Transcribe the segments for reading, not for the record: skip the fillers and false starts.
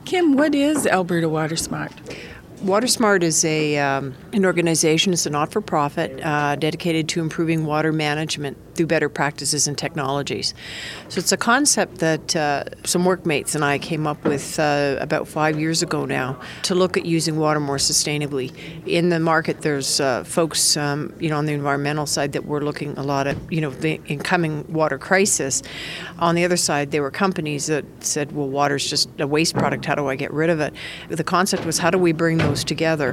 Kim, what is Alberta WaterSmart? WaterSmart is an organization. It's a not-for-profit dedicated to improving water management through better practices and technologies. So it's a concept that some workmates and I came up with about 5 years ago now to look at using water more sustainably. In the market, there's folks, on the environmental side that were looking a lot at, the incoming water crisis. On the other side, there were companies that said, well, water's just a waste product. How do I get rid of it? The concept was, how do we bring those together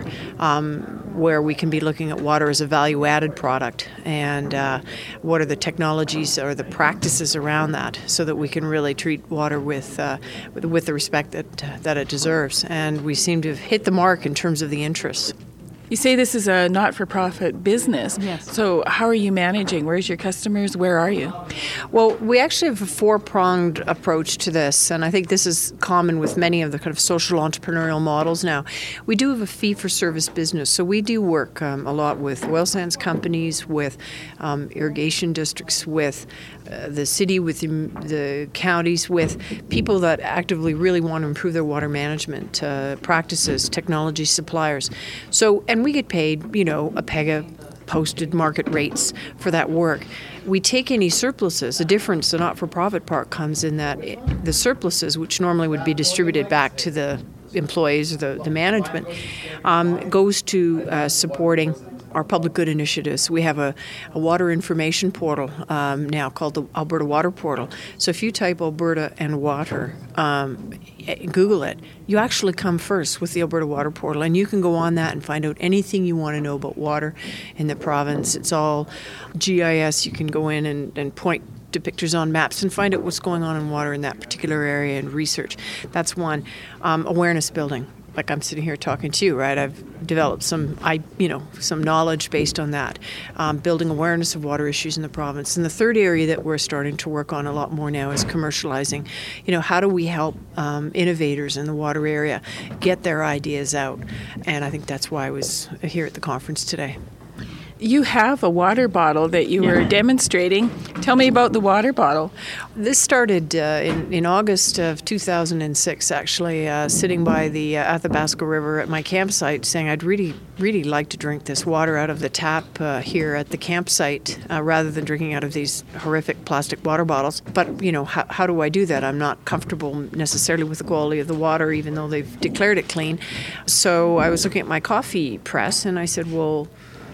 where we can be looking at water as a value-added product, and what are the technologies or the practices around that, so that we can really treat water with the respect that it deserves. And we seem to have hit the mark in terms of the interests. You say this is a not-for-profit business. Yes. So how are you managing? Where's your customers? Where are you? Well, we actually have a four-pronged approach to this, and I think this is common with many of the kind of social entrepreneurial models now. We do have a fee-for-service business, so we do work a lot with oil sands companies, with irrigation districts, with the city, with the counties, with people that actively really want to improve their water management practices, technology suppliers. And we get paid, a PEGA posted market rates for that work. We take any surpluses. The difference, the not-for-profit part, comes in that the surpluses, which normally would be distributed back to the employees or the management, goes to supporting our public good initiatives. We have a water information portal now called the Alberta Water Portal. So if you type Alberta and water, Google it, you actually come first with the Alberta Water Portal, and you can go on that and find out anything you want to know about water in the province. It's all GIS. You can go in and point to pictures on maps and find out what's going on in water in that particular area and research. That's one. Awareness building. Like I'm sitting here talking to you, right? I've developed some knowledge based on that, building awareness of water issues in the province. And the third area that we're starting to work on a lot more now is commercializing. How do we help innovators in the water area get their ideas out? And I think that's why I was here at the conference today. You have a water bottle that you were demonstrating. Tell me about the water bottle. This started in August of 2006, actually, sitting by the Athabasca River at my campsite, saying I'd really like to drink this water out of the tap here at the campsite rather than drinking out of these horrific plastic water bottles. But, how do I do that? I'm not comfortable necessarily with the quality of the water, even though they've declared it clean. So I was looking at my coffee press, and I said, well,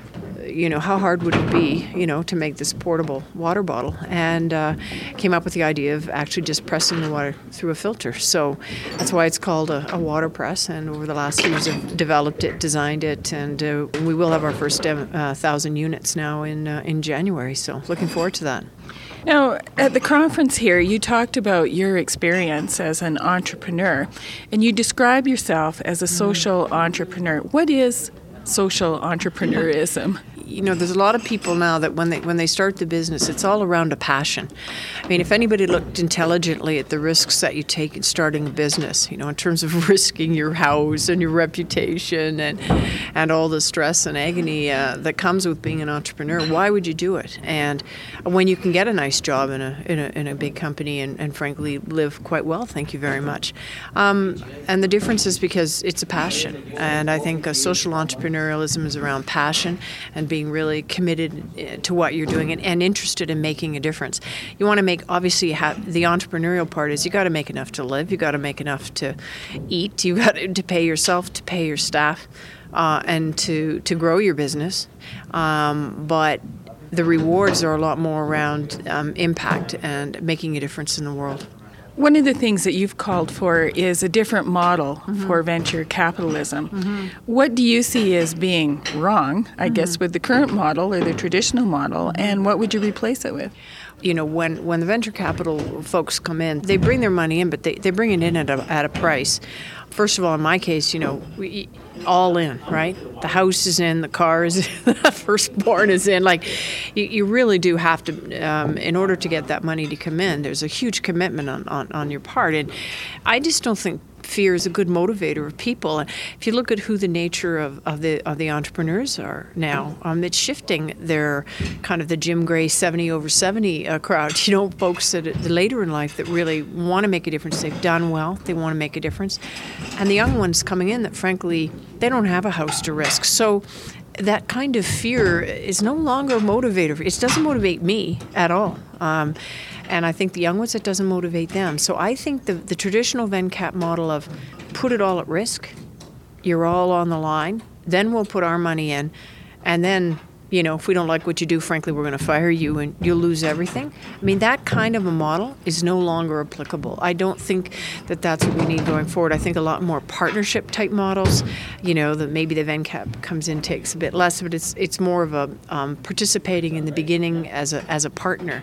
how hard would it be, to make this portable water bottle? And came up with the idea of actually just pressing the water through a filter. So that's why it's called a water press. And over the last few years, I've developed it, designed it, and we will have our first 1,000 units now in January. So looking forward to that. Now, at the conference here, you talked about your experience as an entrepreneur, and you describe yourself as a social entrepreneur. What is social entrepreneurism? There's a lot of people now that when they start the business, it's all around a passion. I mean, if anybody looked intelligently at the risks that you take in starting a business, in terms of risking your house and your reputation and all the stress and agony that comes with being an entrepreneur, why would you do it? And when you can get a nice job in a big company and frankly live quite well, thank you very much. And the difference is because it's a passion. And I think social entrepreneurialism is around passion and being really committed to what you're doing and interested in making a difference. You want to make, obviously, the entrepreneurial part is you got to make enough to live, you got to make enough to eat, you got to pay yourself, to pay your staff, and to grow your business. But the rewards are a lot more around impact and making a difference in the world. One of the things that you've called for is a different model for venture capitalism. What do you see as being wrong, I guess, with the current model or the traditional model, and what would you replace it with? When the venture capital folks come in, they bring their money in, but they bring it in at a price. First of all, in my case, all in, right? The house is in, the car is in, the firstborn is in. Like, you really do have to, in order to get that money to come in, there's a huge commitment on your part. And I just don't think fear is a good motivator of people. And if you look at who the nature of the entrepreneurs are now, it's shifting. They're kind of the Jim Gray 70 over 70 crowd. You know, folks that later in life that really want to make a difference. They've done well. They want to make a difference. And the young ones coming in that, frankly, they don't have a house to risk. So that kind of fear is no longer a motivator. It doesn't motivate me at all. And I think the young ones, it doesn't motivate them. So I think the traditional VenCap model of put it all at risk, you're all on the line, then we'll put our money in, and then, you know, if we don't like what you do, frankly, we're going to fire you and you'll lose everything. I mean, that kind of a model is no longer applicable. I don't think that that's what we need going forward. I think a lot more partnership type models, you know, that maybe the VenCap comes in, takes a bit less, but it's more of a participating in the beginning as a partner,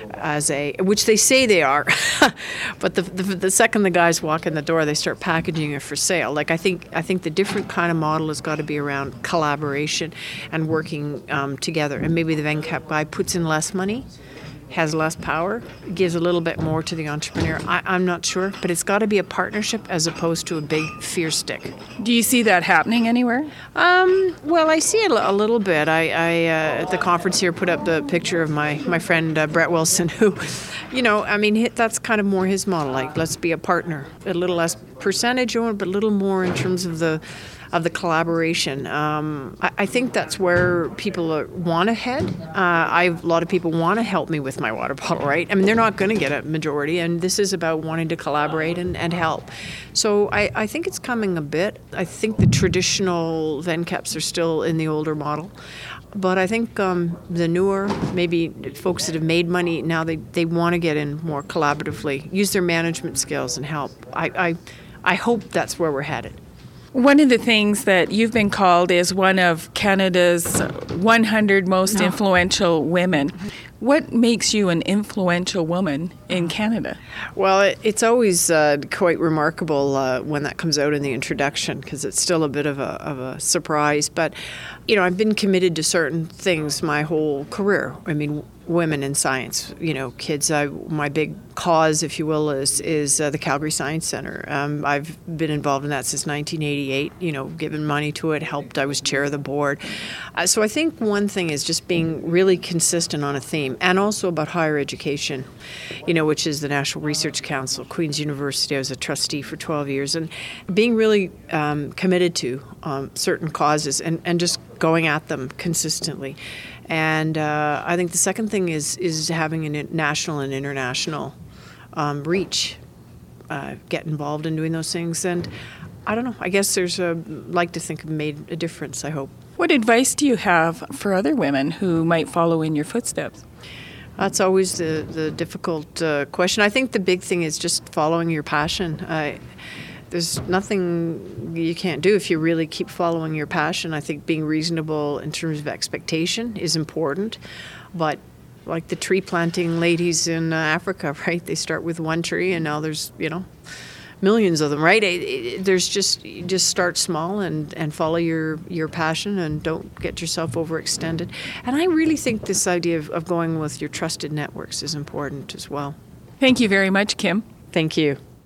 which they say they are, but the second the guys walk in the door, they start packaging it for sale. Like, I think the different kind of model has got to be around collaboration and working together. And maybe the VenCap guy puts in less money, has less power, gives a little bit more to the entrepreneur. I'm not sure, but it's got to be a partnership as opposed to a big fear stick. Do you see that happening anywhere? Well, I see it a little bit. I at the conference here put up the picture of my friend Brett Wilson, who, you know, I mean, that's kind of more his model. Like, let's be a partner, a little less percentage, but a little more in terms of the collaboration. I think that's where people want to head. A lot of people want to help me with my water bottle, right? I mean, they're not going to get a majority, and this is about wanting to collaborate and help. So I think it's coming a bit. I think the traditional VenCaps are still in the older model. But I think the newer, maybe folks that have made money, now they want to get in more collaboratively, use their management skills and help. I hope that's where we're headed. One of the things that you've been called is one of Canada's 100 most influential women. What makes you an influential woman in Canada? Well, it's always quite remarkable when that comes out in the introduction, because it's still a bit of a surprise. But, you know, I've been committed to certain things my whole career. I mean, women in science, you know, kids. My big cause, if you will, is the Calgary Science Centre. I've been involved in that since 1988, you know, given money to it, helped. I was chair of the board. So I think one thing is just being really consistent on a theme, and also about higher education, you know, which is the National Research Council, Queen's University. I was a trustee for 12 years, and being really committed to certain causes and just going at them consistently. And I think the second thing is having a national and international reach, get involved in doing those things. And I don't know, I guess like to think I've made a difference, I hope. What advice do you have for other women who might follow in your footsteps? That's always the difficult question. I think the big thing is just following your passion. There's nothing you can't do if you really keep following your passion. I think being reasonable in terms of expectation is important. But like the tree planting ladies in Africa, right? They start with one tree and now there's, you know, millions of them, right? There's you just start small and follow your passion and don't get yourself overextended. And I really think this idea of going with your trusted networks is important as well. Thank you very much, Kim. Thank you.